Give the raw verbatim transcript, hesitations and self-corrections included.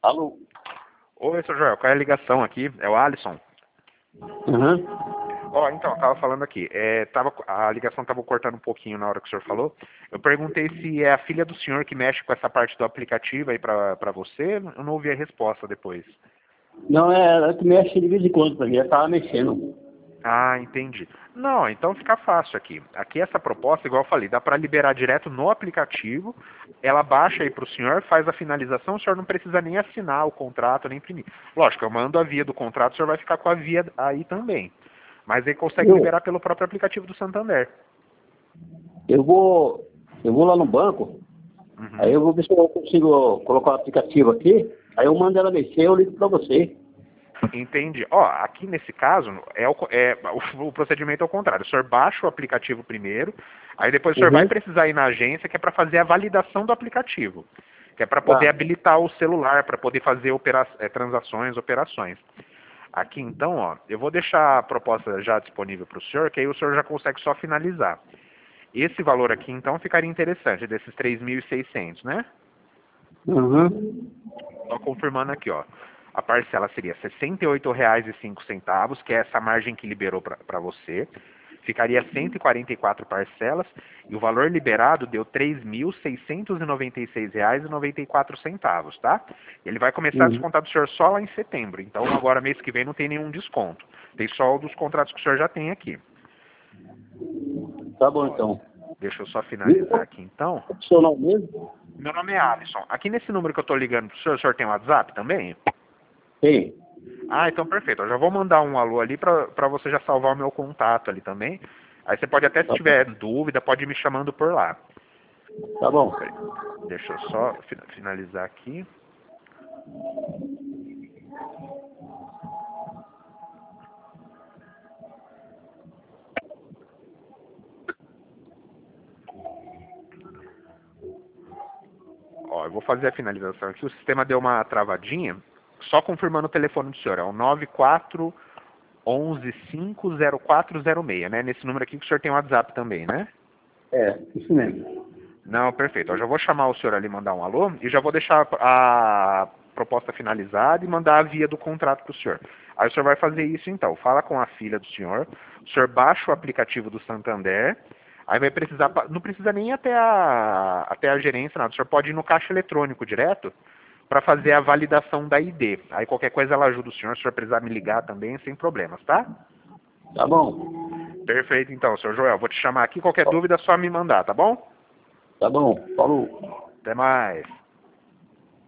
Alô? Oi, seu Joel, qual é a ligação aqui? É o Alisson. Uhum. Ó, então, eu tava falando aqui, é, tava, a ligação tava cortando um pouquinho na hora que o senhor falou. Eu perguntei se é a filha do senhor que mexe com essa parte do aplicativo aí pra, pra você. Eu não ouvi a resposta depois. Não, é ela que mexe de vez em quando pra mim, ela tava mexendo. Ah, entendi. Não, então fica fácil aqui. Aqui essa proposta, igual eu falei, dá para liberar direto no aplicativo. Ela baixa aí para o senhor, faz a finalização, o senhor não precisa nem assinar o contrato, nem imprimir. Lógico, eu mando a via do contrato, o senhor vai ficar com a via aí também. Mas aí consegue Eu, liberar pelo próprio aplicativo do Santander. eu vou, eu vou lá no banco, aí Uhum. eu vou ver se eu consigo colocar o aplicativo aqui, aí eu mando ela mexer, eu ligo pra você. Entendi. Ó, aqui nesse caso, é o, co- é, o, o procedimento é o contrário. O senhor baixa o aplicativo primeiro, aí depois o senhor vai Uhum. precisar ir na agência, que é para fazer a validação do aplicativo, que é para poder Tá. habilitar o celular, para poder fazer opera é, transações, operações. Aqui então, ó, eu vou deixar a proposta já disponível para o senhor, que aí o senhor já consegue só finalizar. Esse valor aqui então ficaria interessante, desses três mil e seiscentos, né? Uhum. Só confirmando aqui, ó. A parcela seria sessenta e oito reais e cinco centavos, que é essa margem que liberou para você. Ficaria cento e quarenta e quatro parcelas e o valor liberado deu três mil seiscentos e noventa e seis reais e noventa e quatro centavos, tá? Ele vai começar a Uhum. descontar do senhor só lá em setembro. Então agora mês que vem não tem nenhum desconto. Tem só o dos contratos que o senhor já tem aqui. Tá bom então. Deixa eu só Viu? finalizar aqui então. O seu nome mesmo? Meu nome é Alisson. Aqui nesse número que eu estou ligando pro senhor, o senhor tem WhatsApp também? Tem. Ah, então perfeito. Eu já vou mandar um alô ali pra, pra você já salvar o meu contato ali também. Aí você pode até, se Tá bom. tiver dúvida, pode ir me chamando por lá. Tá bom. Peraí, deixa eu só fi- finalizar aqui. Ó, eu vou fazer a finalização aqui. O sistema deu uma travadinha. Só confirmando o telefone do senhor. É o nove quatro um um cinco zero quatro zero seis, né? Nesse número aqui que o senhor tem o WhatsApp também, né? É, isso mesmo. Não, perfeito. Eu já vou chamar o senhor ali, mandar um alô, e já vou deixar a proposta finalizada e mandar a via do contrato para o senhor. Aí o senhor vai fazer isso então. Fala com a filha do senhor, o senhor baixa o aplicativo do Santander, aí vai precisar, não precisa nem ir até a, até a gerência, nada. O senhor pode ir no caixa eletrônico direto para fazer a validação da I D. Aí qualquer coisa ela ajuda o senhor, se o senhor precisar me ligar também, sem problemas, tá? Tá bom. Perfeito então, senhor Joel. Vou te chamar aqui, qualquer dúvida é só me mandar, tá bom? Tá bom. Falou. Até mais.